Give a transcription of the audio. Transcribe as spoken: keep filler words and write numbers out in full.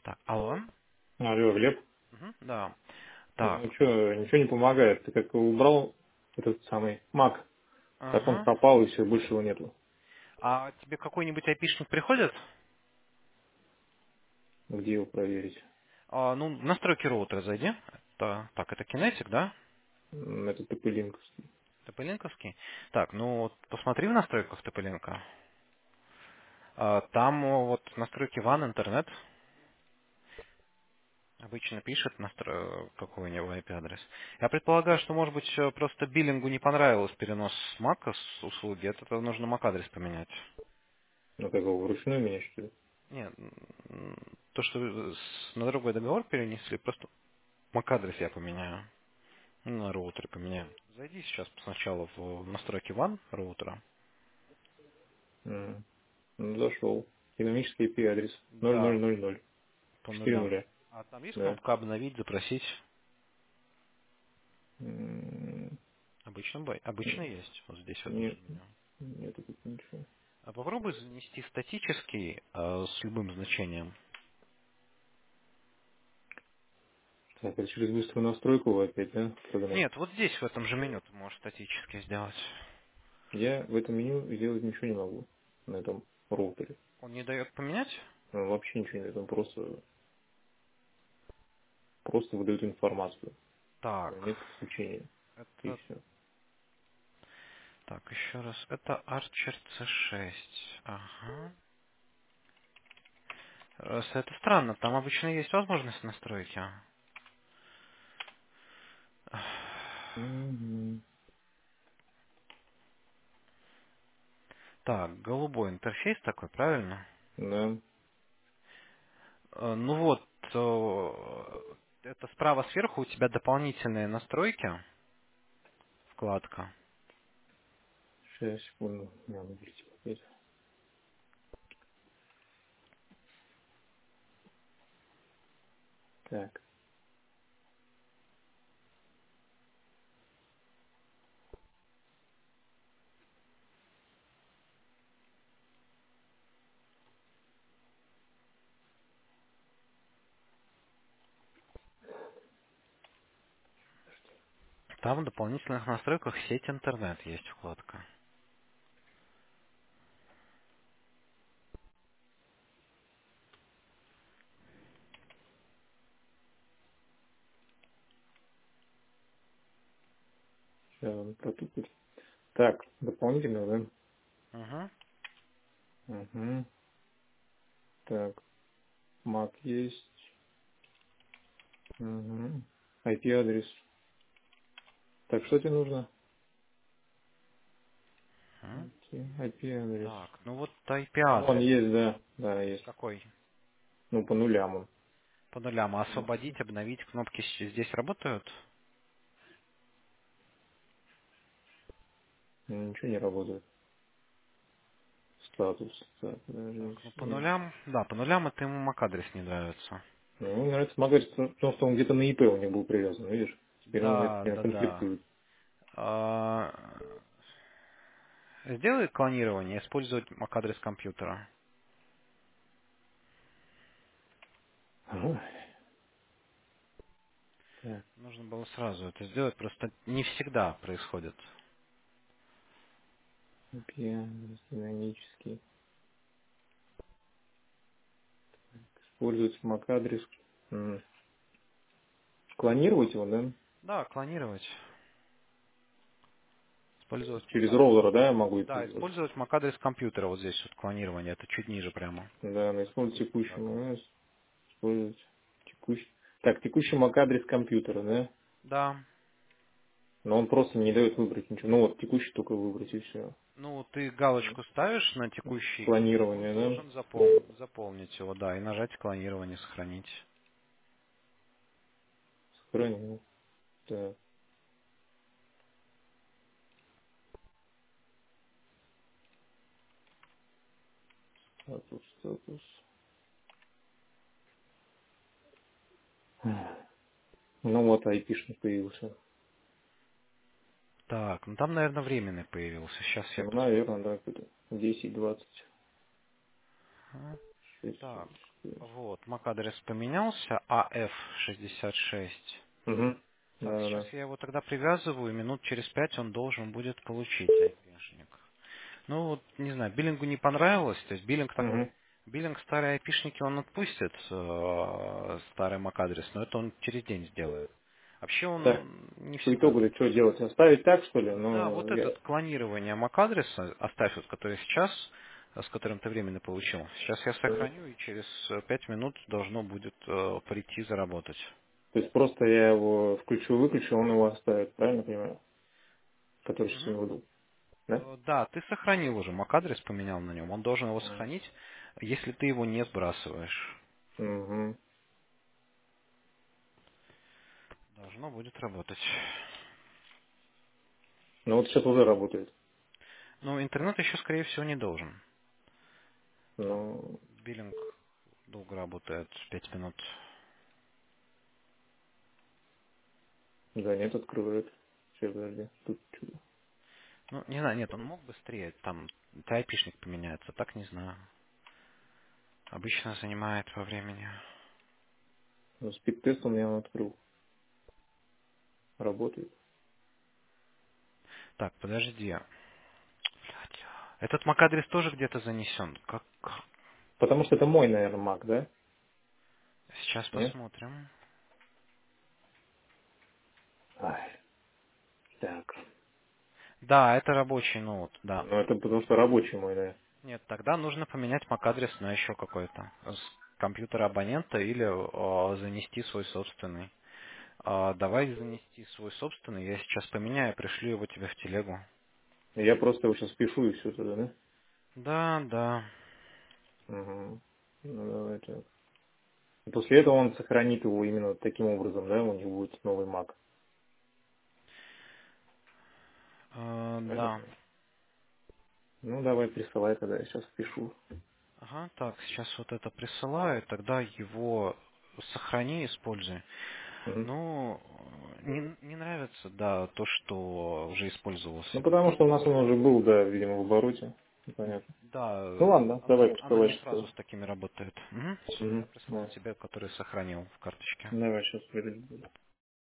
Так, алло. Алло, Глеб. Мгм, да. Ну Так. что, ничего не помогает. Ты как убрал этот самый Mac, так он Ага. пропал и все, больше его нету. А тебе какой-нибудь айпишник приходит? Где его проверить? А, ну, в настройки роутера зайди. Это, так, это Kinetic, да? М, Это тп ТП-линковский. Так, ну вот посмотри в настройках ТП-линка. А, там о, вот настройки ван интернет. Обычно пишет настро... какой у него ай пи-адрес. Я предполагаю, что, может быть, э, просто биллингу не понравилось перенос с Мака с услуги. Это нужно мак-адрес поменять. Ну как его вручную менять, что ли? Нет, м, то, что вы с- на другой договор перенесли, просто мак-адрес я поменяю. Ну, на роутере поменяем. Зайди сейчас сначала в настройки ван роутера. М, Ну, зашел. Динамический ай пи адрес ноль ноль Да, ноль ноль. по четыре нулям. нуля. А там есть Да. кнопка обновить, запросить? М, Обычно, бой- обычно н- есть, вот здесь в этом же Нет, меню. нету тут ничего. А попробуй занести статический э, с любым значением. Так, это через быструю настройку его опять, да, прогнать? Нет, вот здесь в этом же меню ты можешь статически сделать. Я в этом меню сделать ничего не могу. На этом роутере. Он не дает поменять? Ну, вообще ничего не дает, он просто, просто выдает информацию. Так, Нет подключения. И это... все. Так, еще раз. Это Archer си шесть. Ага. Э, Это странно, там обычно есть возможность настройки. Мгм. Так, голубой интерфейс такой, правильно? Да. Э, Ну вот, э, это справа сверху у тебя дополнительные настройки, вкладка. Сейчас, секунду. Не, надо перейти опять. Так. Там в дополнительных настройках сеть интернет есть вкладка. Сейчас он протупит. Так, дополнительно, да? Угу. Угу. Так, Mac есть. Угу. ай пи адрес. Так, что тебе нужно? ай пи адрес. Так, ну вот Ну, он ай пи-адрес. есть, да. Да, есть. Какой? Ну, по нулям он. По нулям. А Ну, освободить, обновить кнопки с- здесь работают? ничего не работает. Статус. Так, подожди. Так, ну по нулям, да, по нулям это ему мак-адрес не нравится. Ну, ему нравится Mac, потому что он где-то на и пи у них был привязан, видишь? Теперь он это Да, прям да, да. конфликтует. А, Сделай клонирование, использовать мак-адрес компьютера. Ага. Так, Нужно было сразу это сделать, просто не всегда происходит. ай пи адрес динамический. Используется Mac адрес. М. Клонировать его, да? Да, клонировать. Использовать Через мак-адрес. роутера, да, я могу это Да, сделать? использовать мак-адрес компьютера, вот здесь вот клонирование, это чуть ниже прямо. Да, на использовать Вот текущий так. Mac, использовать текущий. Так, текущий Mac адрес компьютера, да? Да. Но он просто не дает выбрать ничего. Ну вот, текущий только выбрать и все. Ну, ты галочку ставишь на текущий, и он Клонирование, должен да? запом- заполнить его, да, и нажать клонирование, сохранить. Сохранил. Так, статус, статус. Ну вот, айпишник появился. Так, ну там, наверное, временный появился. Сейчас я Ну, посмотрю. наверное, да, где-то десять двадцать Ага. шесть Так, сорок. Вот, эм эй си-адрес поменялся, а эф шестьдесят шесть. Угу. Так, Да, сейчас да. я его тогда привязываю, и минут через пять он должен будет получить айпишник. Ну, вот, не знаю, биллингу не понравилось, то есть биллинг такой, Угу. биллинг старые айпишники он отпустит, э, старый эм эй си-адрес, но это он через день сделает. Вообще Так, он не по всегда. итогу что делать? Оставить так, что ли? Да, Ну, вот я... этот клонирование эм эй си-адреса оставь, вот, который сейчас, э, с которым ты временно получил. Сейчас я Мгм. сохраню, и через э, пять минут должно будет э, прийти заработать. То есть просто я его включу-выключу, он его оставит, правильно понимаю? Который сейчас у Мгм. него был. Да? Э, Да, ты сохранил уже, эм эй си-адрес поменял на нем, он должен его Угу. сохранить, если ты его не сбрасываешь. Угу. Должно будет работать. Ну вот сейчас уже работает. Ну, интернет еще, скорее всего, не должен. Там Ну, биллинг долго работает, пять минут. да, нет, открывает. Сейчас, подожди. Тут что-то. Ну, не знаю, нет, он мог быстрее, там айпишник поменяется, так не знаю. Обычно занимает по времени. Ну, спид-тест он я открыл. Работает. Так, подожди. Блядь. Этот эм эй си-адрес тоже где-то занесен. Как? Потому что это мой, наверное, Mac, да? Сейчас Нет? посмотрим. Ай, так. Да, это рабочий ноут, да. Ну, это потому что рабочий мой, да. Нет, тогда нужно поменять эм эй си-адрес на еще какой-то. С компьютера абонента или э, занести свой собственный. А, давай занести свой собственный. Я сейчас поменяю, пришлю его тебе в телегу. Я просто его сейчас пишу и все туда, да? Да, да. Угу. Ну, давай так. И после этого он сохранит его именно таким образом, да? У него будет новый Mac. Э, Правильно да. понимаю? Ну, давай присылай тогда, я сейчас пишу. Ага, так, сейчас вот это присылаю, тогда его сохрани, используй. Мгм. Ну, не, не нравится, да, то, что уже использовался Ну, этот. потому что у нас он уже был, да, видимо, в обороте. Понятно. Да, Ну, ладно, давай оно, оно присылай не сразу что. с такими работает. Все, я Угу. прислал Да. тебе, который сохранил в карточке. Давай сейчас